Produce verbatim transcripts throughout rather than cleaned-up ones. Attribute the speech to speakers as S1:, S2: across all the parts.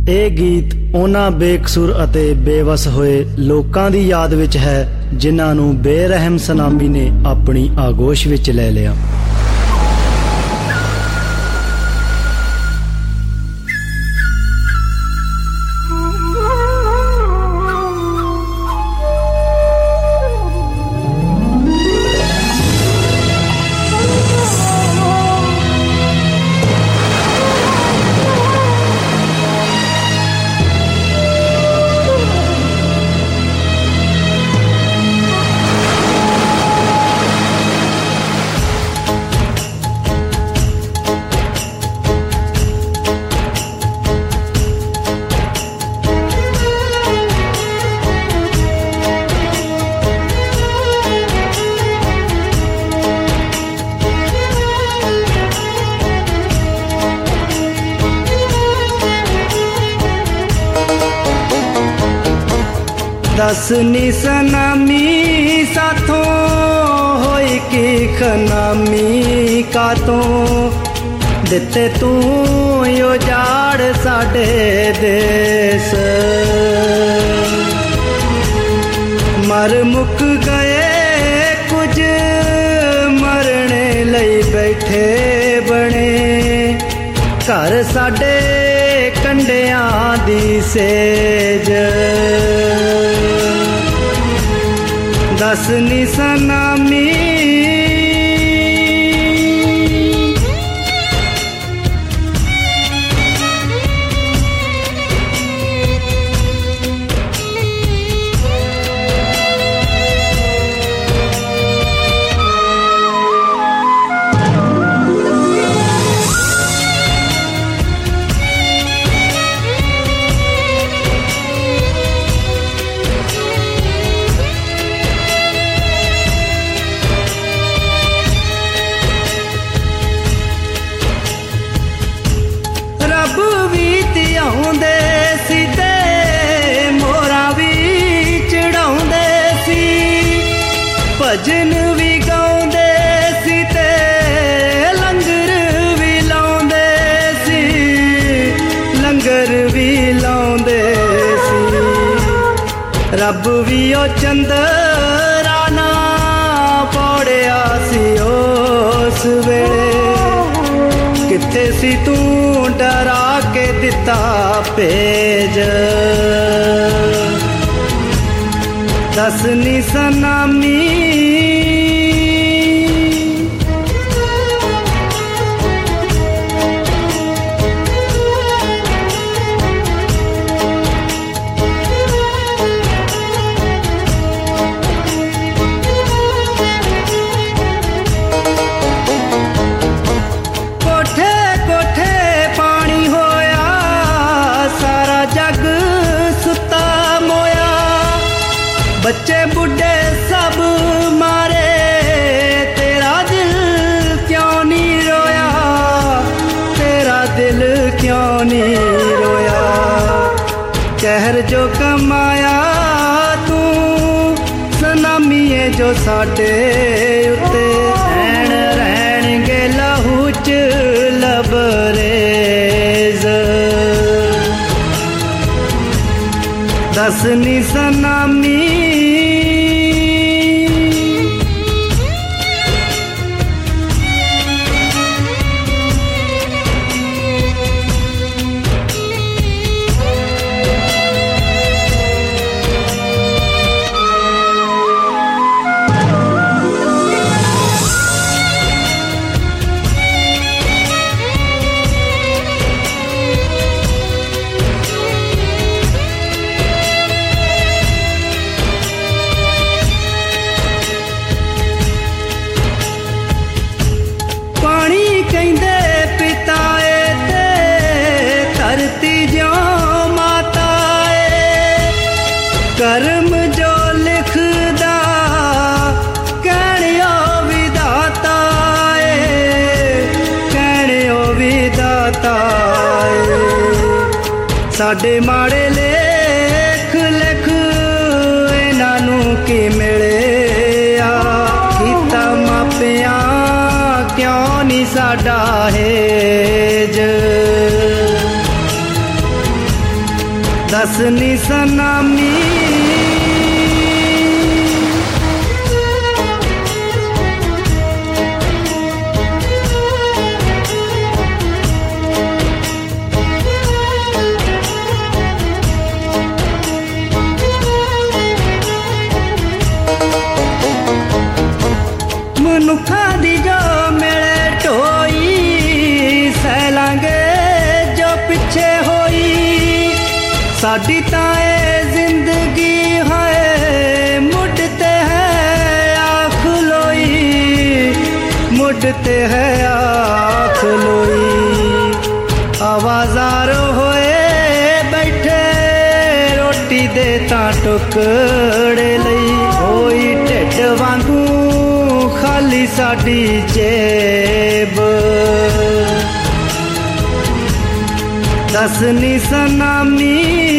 S1: ਇਹ ਗੀਤ ਉਹਨਾਂ ਬੇਕਸੂਰ ਅਤੇ ਬੇਵਸ ਹੋਏ ਲੋਕਾਂ ਦੀ ਯਾਦ ਵਿੱਚ ਹੈ ਜਿਨ੍ਹਾਂ ਨੂੰ ਬੇਰਹਿਮ ਸੁਨਾਮੀ ਨੇ ਆਪਣੀ ਆਗੋਸ਼ ਵਿੱਚ ਲੈ ਲਿਆ।
S2: दस नी सनामी साथों होई की खनामी कातों दिते तू यो जाड़ साडे देस मर मुक गए कुछ मरने लई बैठे बने घर साडे कंडियां दी सेज दस नी सनामी भजन भी गाउंदे सी ते लंगर भी लाउंदे सी लंगर भी लाउंदे सी रब भी ओ चंदरा ना पौड़िया सी उस वेले किथे सी तू डरा के दिता भेज दस नी सनामी कोठे कोठे पानी होया सारा जग सुता मोया बच्चे बुढ़े सब मारे तेरा दिल क्यों नहीं रोया तेरा दिल क्यों नहीं रोया कहर जो कमाया तू सनामीए जो साडे उत्ते रहन रहणगे लहू च लबरेज दस नी सनामी कर्म जो लिखदा कहणियो विधाता कहणियो विधाता साडे माड़े लेख लिख इन्हां नूं की मिले आ कीता मापिया क्यों नहीं साडा हेज दस नी सनामी मनुखा दी जो मेले ढोई सैलांगे जो पिछे होई साडी ताए जिंदगी है मुड़ते है आँख लोई मुड़ते है आँख लोई आवाजार होए बैठे रोटी दे ता टुकड़े लई होई ढिड वांगू खाली साडी जेब दस नी सनामी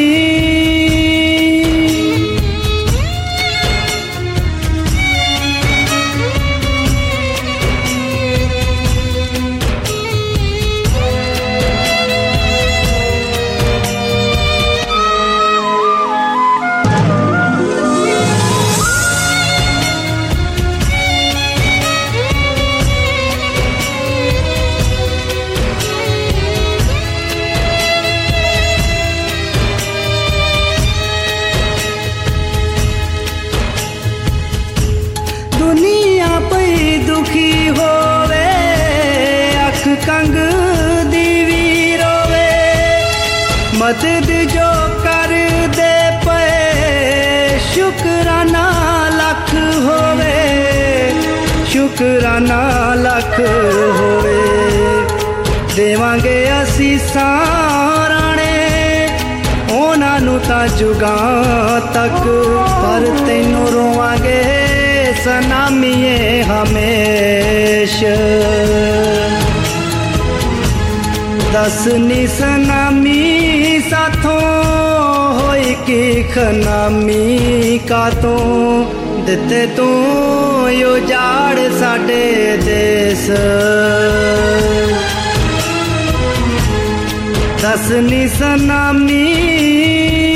S2: दुनिया पई दुखी होवे अख कंग दीवी रोवे मदद जो कर दे पे शुकराना लख होवे शुकराना लख होवे देवांगे असी साराणे ओना नू ता जुगां तक पर तैनू रोवांगे सनामीए हमेश दस नी सनामी साथों होई की खनामी का तो दिते तू यो जाड़ साडे देश दस नी सनामी